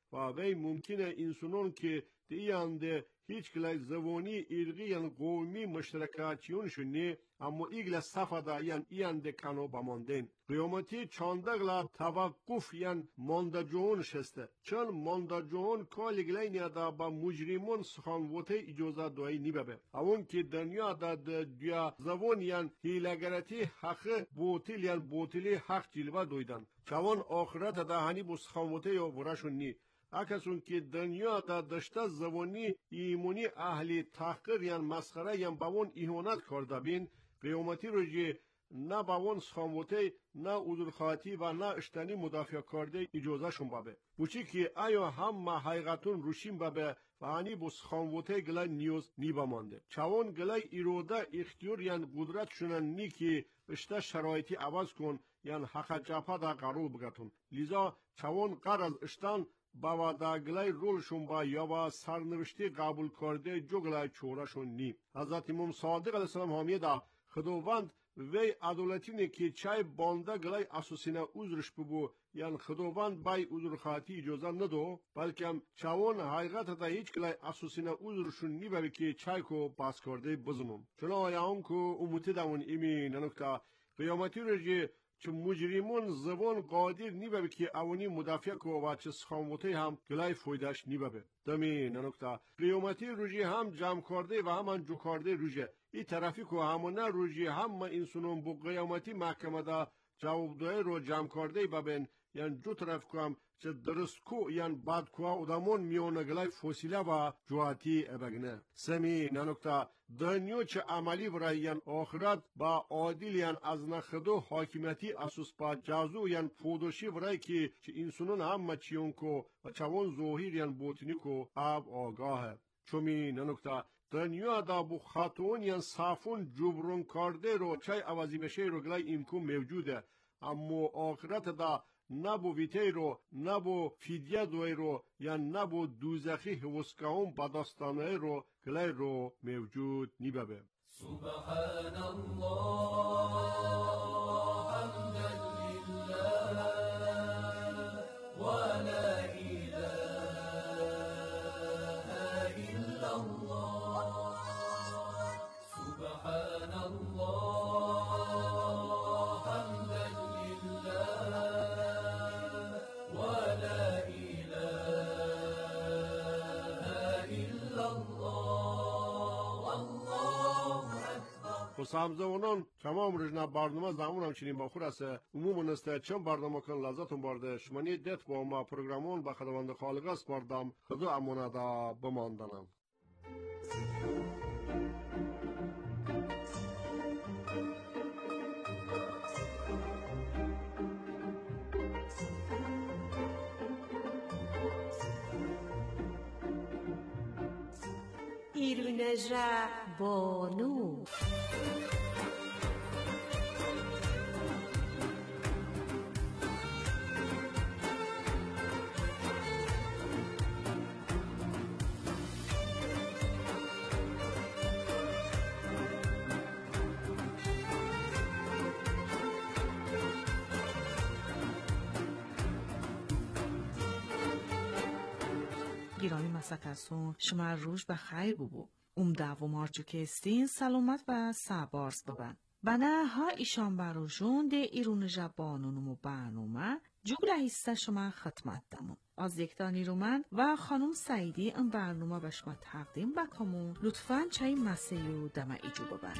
[SPEAKER 3] و وی ممکنه انسانون که دیانده هیچ کلای زبانی ایرگی یان قومی مشترکاتیونشونی اما ایگل سفادا یان ایانده کنو بماندین. قیامتی چاندگلا توقف یان ماندجون شسته. چون ماندجون کالیگلای نیادا با مجرمون سخانوته اجازه دوی نیبه. اون که دنیا دا دیا زبان یان هیلگرتی حق بوتیل یان بوتیلی حق جلوه دویدن. چون آخرت دا هنی بو سخانوته یا براشون نی. اکسون که دنیا دا دشته زبانی ایمونی اهلی تحقیر یان مسخره یان باون ایهانت کرده بین قیامتی روزی نه باون سخاموته نه عذرخواهی و نه اشتنی مدافع کرده اجازه شون بابه بوچی که آیا هم حقیقتون روشیم بابه و انی بو سخاموته گلای نیوز نیبا مانده چون گلای ایروده اختیار یان قدرت شونن نی که اشته شرایطی عوض کن یان حق جپا دا قرول بگتون لیزا چون قرض اشتن با داگلای رولشون با یا با سرنوشتی قبول کرده جوگلای چورشون نی حضرت امام صادق علیه السلام حامیه دا خداوند وی عدالتینه که چای بانده گلای اساسینه عذرش ببو یعنی خداوند بای عذرخواهی اجازه ندو بلکه چون حقیقت دا هیچ گلای اساسینه عذرشون نی ببی که چای کو باز کرده بزنون چون آیام کو اموتی داون ایمی ننکتا قیامتی رجی چه مجرمون زبان قادر نیبه که اونی مدافع کو و چه سخاموته هم گلای فویدش نیبه دمی ننکتا قیامتی روژی هم جمع کرده و همان جو کرده روژی ای طرفی کو همونه روژی هم انسانون بو قیامتی محکمه دا جواب دوی رو جمع کرده ببین یعنی جو طرف کو هم چه درست کو یعنی بعد کو ادمون میونه گلای فوسیله و جواتی ابگنه سمی ننکتا دنیا چه عملی برای یعنی آخرت با عادل یعنی از نخدو حاکمیتی اساس با جازو یعنی پودوشی برای که چه انسانون هم مچیون کو و چون ظاهر یعنی بوتنی کو آب آگاهه چومی ننکتا دنیا دا بو خاتون یعنی صافون جبرون کرده رو چای عوضی بشه رو گلای امکو موجوده اما آخرت دا نبو ویته رو نبو فیدیه دوی رو یا نبو دوزخی حوسکاون بداستانه رو گلای رو موجود نیبه
[SPEAKER 10] سبحان الله حمدا لله و لا اله الا الله سبحان الله حمدا لله
[SPEAKER 3] خسامزونان تمام رجنا برنامه زمان همچنین با خود است عموما است چون برنامه کن لذتون برده شمانی دت با ما پروگرامون با خداوند خالق است بردم خدا امانه دا بماندنم
[SPEAKER 7] ایرونجا بانو گرامی مسکرسون شما روش به خیر ببو ام دعو مارچو که استین سلامت و سعبارز ببن بنا ها ایشان بروشون ده ایرون جبانونمو برنامه جوگل هیسته شما خدمت دمون از یکتانی رومن و خانم سعیدی این برنامه به شما تقدیم بکمون لطفاً چای مسیو دمه ایجو ببن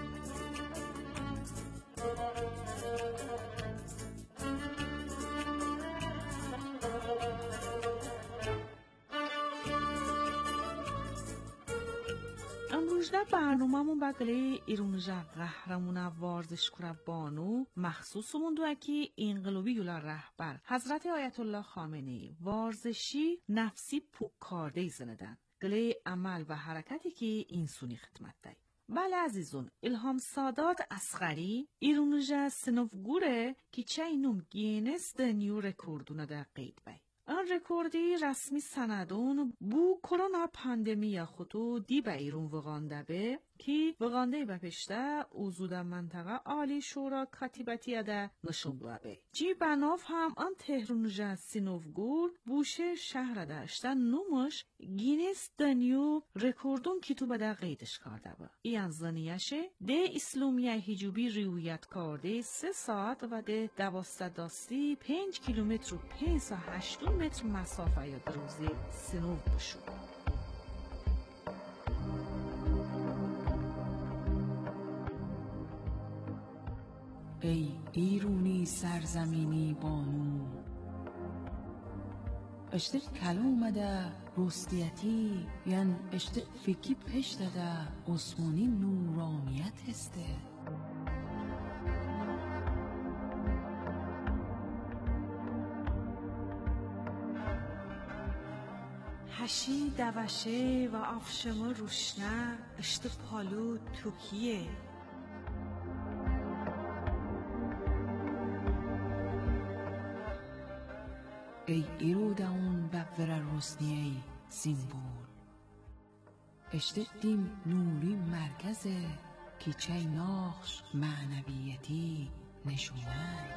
[SPEAKER 7] امروزده برنامه‌مون بگلی ایرونجا قهرمون ورزش کره بانو مخصوصمون دو اکی انقلابی یولا رهبر حضرت آیت الله خامنه‌ای ورزشی نفسی پوکارده زندن گلی عمل و حرکتی که انسانی خدمت دهی بله عزیزون الهام سادات اصغری ایرونجا سنوفگوره که چه اینوم گینس دنیو رکوردونه در قید بای آن رکوردی رسمی سندون بو کرونا پاندمی خودو دی به ایرون وغانده به کی وغانده بپشته اوزوده منطقه آلی شورا کاتیبتی ده نشون بابه. جی بناف هم آن تهرونجه سینوفگور بوشه شهر داشته نومش گینس دنیو رکوردون کتوبه ده قیدش کرده با. این زنیشه ده اسلامیه هجوبی رویت کرده سه ساعت و ده دواسته داستی پنج کیلومتر و پنج سا هشتون متر مسافه یا دروزی سینوف بشو.
[SPEAKER 8] ای ایرونی سرزمینی بانو اشتر کلومده رستیتی یعن اشتر فکی پشته ده عثمانی نورانیت هسته
[SPEAKER 7] هشی دوشه و آفشما روشنه اشتر پالو توکیه
[SPEAKER 8] ای ایروداون ببور رسنیه سیمبول اشته دیم نوری مرکزه که چه ناخش معنویتی نشونه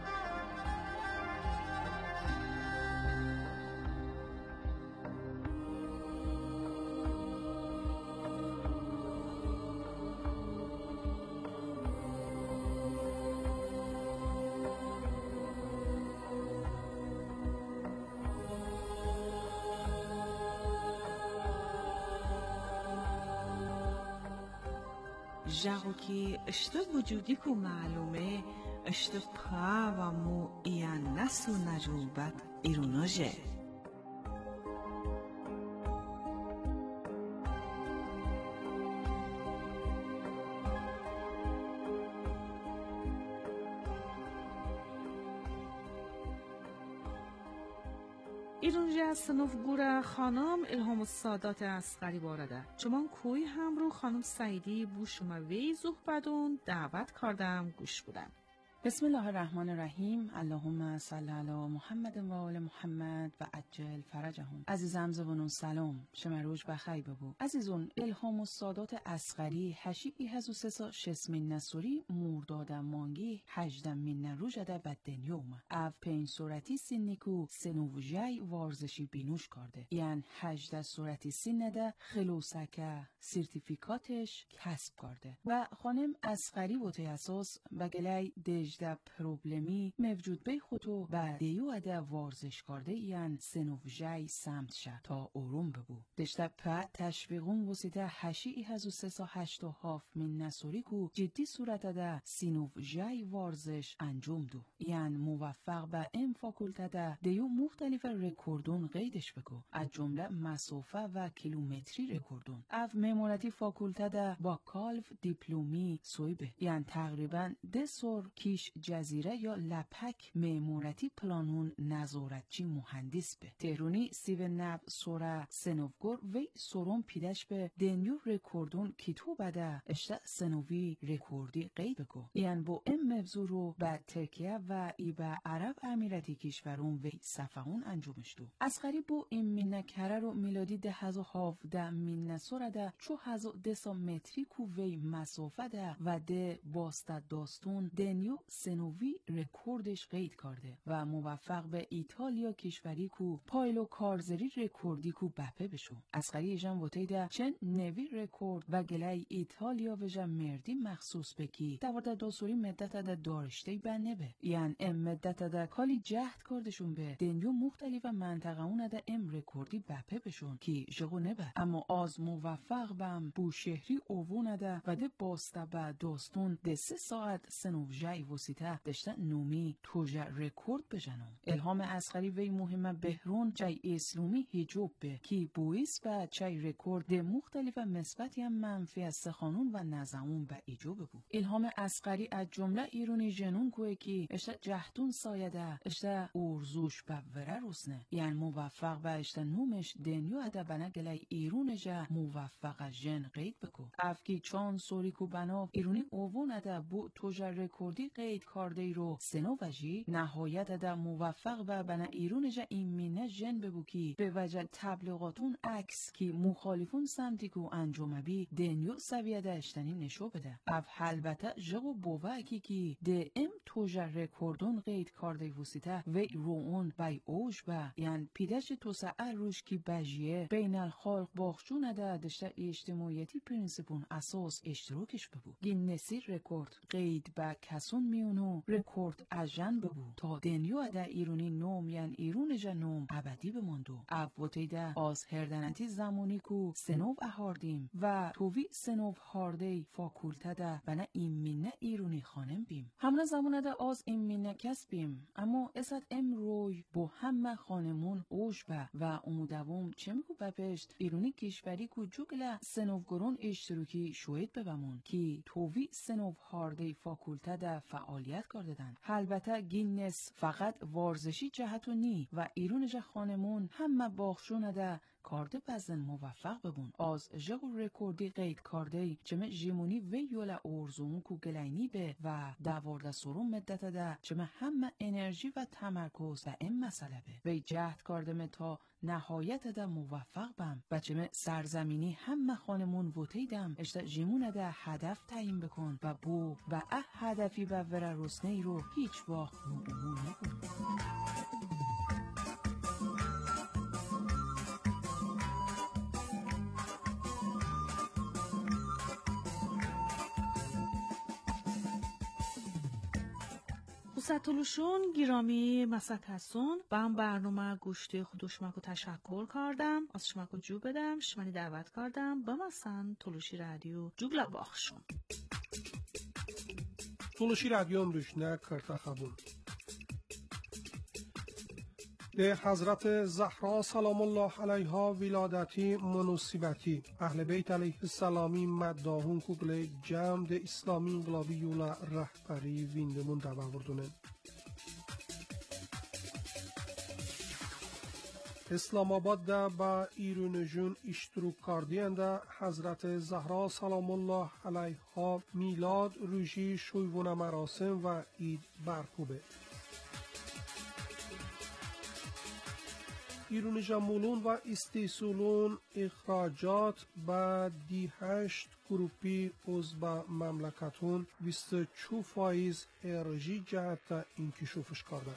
[SPEAKER 7] جاگو که اشته وجودی که معلومه اشته پا و مو ایان نسو نجوبت ایروناجه ایرونجه سنوفگور خانم الهام السادات اصغری وارده چمان کوی هم رو خانم سعیدی بوشما وی زهبدون دعوت کردم گوش بودم.
[SPEAKER 8] بسم الله الرحمن الرحیم. اللهم صل علی محمد و آل محمد و عجل فرجهم. عزیزم زبونون سلام، شما روز بخیر ببو. عزیزون الهام السادات اصغری هشی ای هزو سسا شسمین نسوری مورداد مانگی هجدم من روز ده بد دنیوم او پین صورتی سینیکو سنووژای وارزشی بینوش کرده یعن هجده صورتی سینده خلوسکه سرتیفیکاتش کسب کرده و خانم اصغری بوته اساس بگلی دجده پروبلمی موجود بی خودو و دیو اده وارزش کرده یعن سنووژای سمت شه تا اوروم ببو دجده پا تشویقون وسیده هشی ای هزو سسا هشتو هاف من نسوری کو جدی صورت اده سنووژای وارزش انجام دو یعن موفق به ام فاکولته ده دیو مختلف رکوردون قیدش بکو از جمله مسافه و کیلومتری رکوردون او ممورتی فاکولته ده با کالف دیپلومی سویبه یعن تقریبا ده سور کیش جزیره یا لپک ممورتی پلانون نظارتچی مهندس به تهرونی سیو نب سوره سنوفگور وی سورون پیدش به دنیو رکوردون کیتو بده اشته سنووی رکوردی قید بکو یعن با ام مبزو رو به ترکیه و ای به عرب امیراتی کشورون وی صفحون انجامش دو اصغری بو این منکره رو میلادی ده هزو هافده من نسوره ده چو هزو دسا متری کو وی مسافه ده و ده باسته داستون دنیو سنووی رکوردش قید کرده و موفق به ایتالیا کشوری کو پایلو کارزری رکوردی کو بپه بشو اصغری ایجان وطه ده چن نوی رکورد و گلای ایتالیا وجه مردی مخصوص بکی دوارده داسوری مدت ده دارشته بنه به یعن ام مدت ده کالی جهد کردشون به دنیو مختلف منطقه اون ده ام رکوردی بپه بشون کی جغو نبه اما آز موفق بم بو شهری اوون ده و ده باسته به داستون ده سه ساعت سنووژای وسیطه دشته نومی توجه رکورد بجنم الهام اصغری وی مهمه بهرون چای اسلومی هیجوب به کی بویس به چای رکورد ده مختلف مثبتی هم منفی از سخانون و نظمون به ایجوب بود الهام اصغری از جمله ایرونی جنون کوه کی اشته جهتون سایده اشته ارزوش به وره روسنه یعنی موفق به اشته نومش دنیو اده بنا گلای ایرون جه موفق جن قید بکو افکی چان سوری کو بنا ایرونی اوون اده بو توجه رکوردی قید قید کارده رو سنو وجی نهایت ده موفق و بنا ایرون جا ایمینه جن ببو کی به وجه تبلیغاتون عکس کی مخالفون سمتی کو انجام بی دنیو سویه ده اشتنی نشو بده. اف البته جغو بوه کی کی ده ام توجه رکوردون قید کارده وسیطه و روون بای اوش با یعن پیدش توسعه روش کی بجیه بین الخلق باخشون ده دشته اجتماعیتی پرینسیپون اساس اشتراکش ببو. گینسی رکورد قید با کسون میونو رکورد اجن ببو تا دنیو ده ایرونی نوم یعن ایرون جا نوم ابدی بماندو. افوتی ده از هردنتی زمانی کو سنوف اهاردیم و تووی سنوف هارده فاکولته ده بنا ایمینه ایرونی خانم بیم. همون زمانه ده از ایمینه کس بیم اما اسد امروی با همه خانمون اوش به و امودوم چه میگو بپشت ایرونی کشوری کو جوگله سنوفگرون اشتروکی شوید ببمون کی تووی سنوف هارده فاکولته ده فعالیت کردن. البته گینس فقط وارزشی جهتو نی و ایرون جه خانمون همه باخشونه ده کارده بزن موفق ببون. از جغو رکوردی قید کارده چمه جیمونی و یولا ارزومون کو گلینی به و دوارده سرون مدت ده چمه همه انرژی و تمرکز و این مسئله به و جهد کارده تا نهایت ده موفق بم و چمه سرزمینی همه خانمون وطی دم اشتا جیمون ده هدف تعیین بکن و بو و اه هدفی و ور رسنی رو هیچ وقت نمون نکن.
[SPEAKER 7] ستولوشون گیرامی مسکسون با هم برنامه گوشتی خودشمکو تشکر کردم از شمکو جو بدم شمانی دعوت کردم با مثلا تولوشی رادیو جوگلا باخشون
[SPEAKER 5] تولوشی رادیو امروشنه کرتا خبون به حضرت زهرا سلام الله علیها ولادتی مناسبتی اهل بیت علیه السلامی مداهون کوگل جمع ده اسلامی انقلابی یولا رهبری ویندمون دواوردونه. اسلام آباد ده با ایرونجون اشتروک کردین ده حضرت زهرا سلام الله علیها میلاد روژی شویون مراسم و عید برکوبه. ایرون جمولون و استیسولون اخراجات با دی هشت گروپی عضو مملکتون بیست و چهار فایز ارژی جهت انکشافش کرده.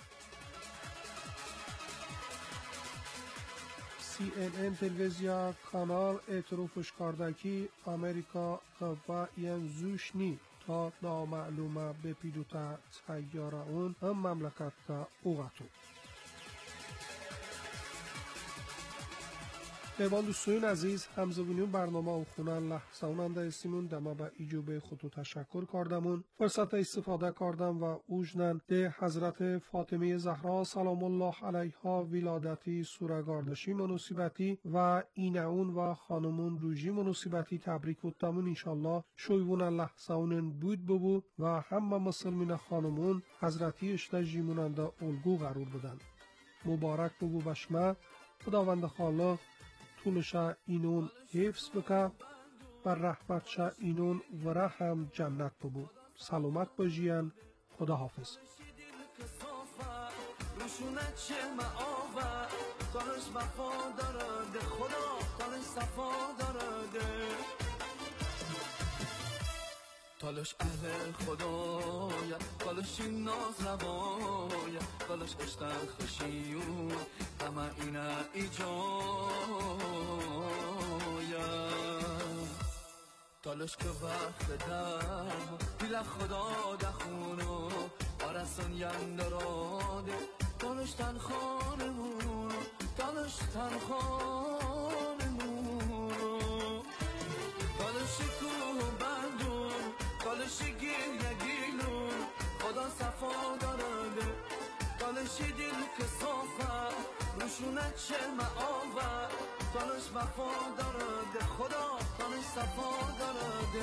[SPEAKER 5] سی ان ان تلویزیا کانال اعترافش کرده که امریکا قوه ینزوش نی تا نامعلومه به پیلوت سیاره اون هم مملکت که اوغتو. ایوان دوستوین عزیز همزبونیون برنامه و خونن لحظه اوننده استیمون دما به ایجوبه خودو تشکر کردمون فرصت استفاده کردم و اوجنن ده حضرت فاطمه زهرا سلام الله علیها ولادتی سورگاردشی مناسبتی و اینعون و خانمون روژی مناسبتی تبریک بودتمون انشالله شویون لحظه اونن بود ببو و همه مسلمین خانمون حضرتی اشتا جیموننده الگو قرار بدن. مبارک ببو بشمه خداوند خالق طولشا اینون حفظ بکن و رحمتشا اینون و رحم جنت ببو. سلامت باشین. خدا حافظ.
[SPEAKER 10] تالش اهل خدایا تالش این ناز نبایا تالش اشتر خشیون همه اینا ایجایا تالش که وقت درم دیل خدا دخونو آرسان یندراده تالش تن خانمونو تالش تن خانمونو تالش کوه بندون تالشی گیل گیلون خدا صفا دارده تالشی دل که صافه روشونه چه معاوه تالش وفا دارده خدا تالش صفا دارده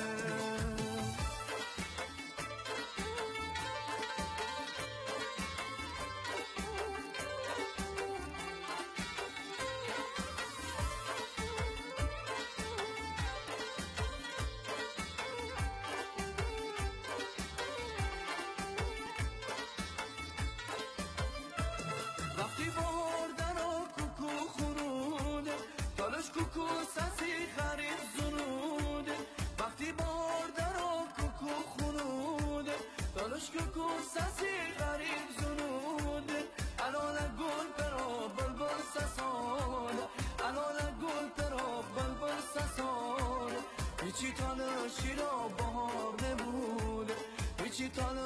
[SPEAKER 10] هیچی تالا شیرا بهار نبوده هیچی تالا